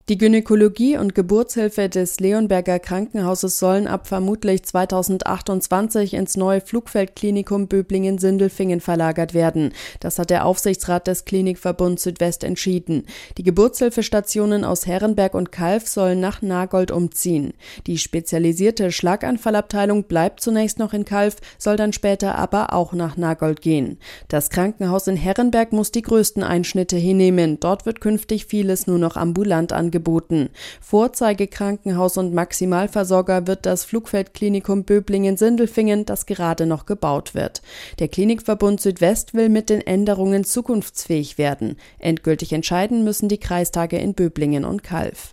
Die Gynäkologie- und Geburtshilfe des Leonberger Krankenhauses sollen ab vermutlich 2028 ins neue Flugfeldklinikum Böblingen-Sindelfingen verlagert werden. Das hat der Aufsichtsrat des Klinikverbunds Südwest entschieden. Die Geburtshilfestationen aus Herrenberg und Calw sollen nach Nagold umziehen. Die spezialisierte Schlaganfallabteilung bleibt zunächst noch in Calw, soll dann später aber auch nach Nagold gehen. Das Krankenhaus in Herrenberg muss die größten Einschnitte hinnehmen. Dort wird künftig vieles nur noch ambulant angeboten. Vorzeigekrankenhaus und Maximalversorger wird das Flugfeldklinikum Böblingen-Sindelfingen, das gerade noch gebaut wird. Der Klinikverbund Südwest will mit den Änderungen zukunftsfähig werden. Endgültig entscheiden müssen die Kreistage in Böblingen und Calw.